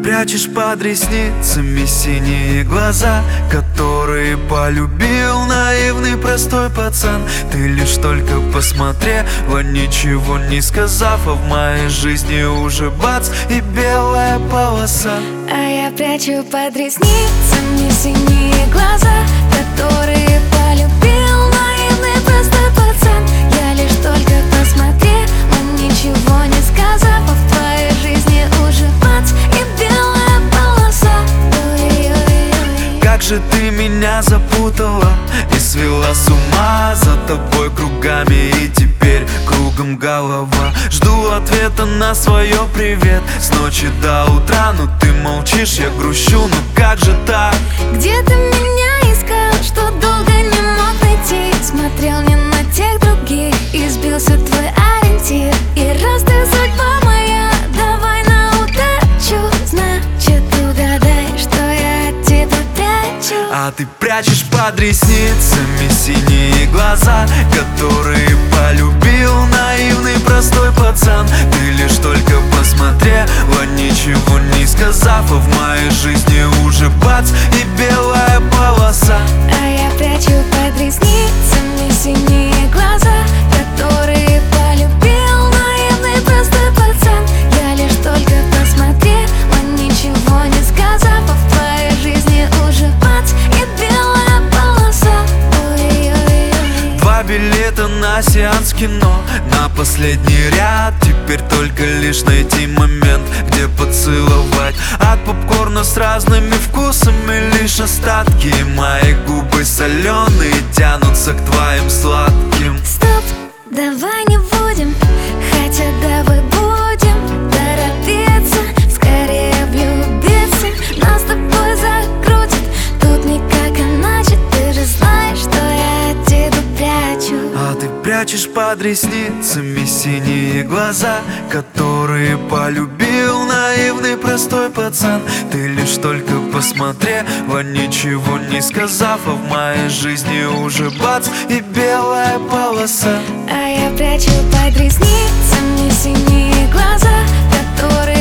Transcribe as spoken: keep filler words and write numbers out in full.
прячешь под ресницами синие глаза, которые полюбил наивный простой пацан. Ты лишь только посмотрела, ничего не сказав, а в моей жизни уже бац и белая полоса. А я прячу под ресницами синие глаза, которые полюбил наивный простой пацан. Я лишь только посмотрела, ничего не сказав, а в твоей жизни уже бац и белая полоса. Ой-ой-ой. Как же ты меня запутала и свела с ума, за тобой кругами и теперь кругом голова. Жду ответа на свое привет с ночи до утра, но ты молчишь, я грущу, ну как же так? Где ты меня искал, что долго не мог найти? Смотрел не на тех других, и сбился твой ориентир. И раз ты судьба моя, давай на удачу. Значит, угадай, что я от тебя прячу. А ты прячешь под ресницами синие глаза, которые полюбил наивный простой пацан. Ты лишь только посмотрела, ничего не сказав, а в моей жизни уже бац и белая полоса. А я прячу под ресницами синие глаза, которые полюбил наивный простой пацан. Я лишь только посмотрела, ничего не сказав, а в твоей жизни уже бац и белая полоса. Ой-ой-ой. Два билета на сеанс кино, на последний ряд. Теперь только лишь найти момент, где поцеловать. От попкорна с разными вкусами лишь остатки. Мои губы соленые тянутся к твоим сладким. Стоп, давай не будем, хотя давай будем торопиться, скорее влюбиться. Нас с тобой закрутит, тут никак иначе. Ты же знаешь, что я от тебя прячу. А ты прячешь под ресницами синие глаза, которые полюбил наивный простой пацан. Ты лишь только посмотрела, ничего не сказав, а в моей жизни уже бац и белая полоса. А я прячу под ресницами синие глаза, которые